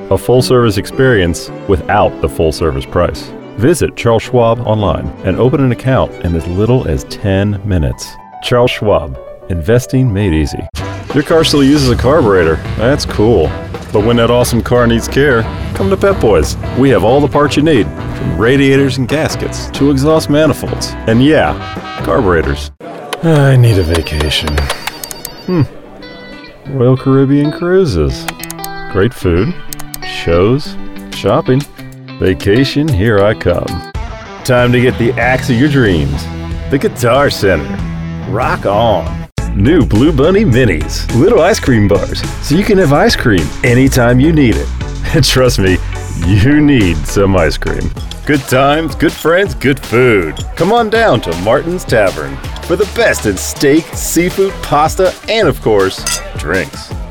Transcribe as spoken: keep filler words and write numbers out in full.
A full-service experience without the full-service price. Visit Charles Schwab online and open an account in as little as ten minutes. Charles Schwab. Investing made easy. Your car still uses a carburetor. That's cool. But when that awesome car needs care, come to Pep Boys. We have all the parts you need, from radiators and gaskets to exhaust manifolds. And yeah, carburetors. I need a vacation. Hmm. Royal Caribbean Cruises. Great food, shows, shopping. Vacation, here I come. Time to get the axe of your dreams. The Guitar Center. Rock on. New Blue Bunny Minis. Little ice cream bars, so you can have ice cream anytime you need it. And trust me, you need some ice cream. Good times, good friends, good food. Come on down to Martin's Tavern for the best in steak, seafood, pasta, and of course, drinks.